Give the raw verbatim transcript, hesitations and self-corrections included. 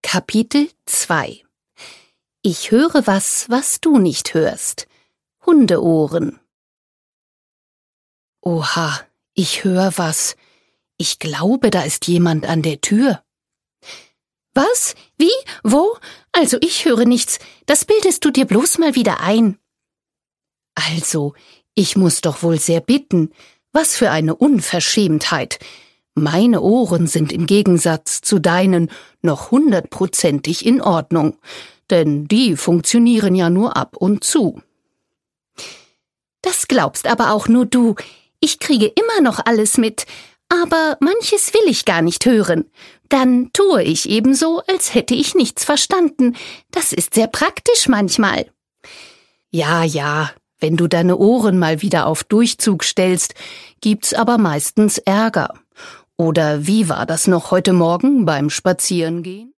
Kapitel zwei. Ich höre was, was du nicht hörst. Hundeohren. Oha, ich höre was. Ich glaube, da ist jemand an der Tür. Was? Wie? Wo? Also ich höre nichts. Das bildest du dir bloß mal wieder ein. Also, ich muss doch wohl sehr bitten. Was für eine Unverschämtheit. Meine Ohren sind im Gegensatz zu deinen noch hundertprozentig in Ordnung, denn die funktionieren ja nur ab und zu. Das glaubst aber auch nur du. Ich kriege immer noch alles mit, aber manches will ich gar nicht hören. Dann tue ich ebenso, als hätte ich nichts verstanden. Das ist sehr praktisch manchmal. Ja, ja, wenn du deine Ohren mal wieder auf Durchzug stellst, gibt's aber meistens Ärger. Oder wie war das noch heute Morgen beim Spazierengehen?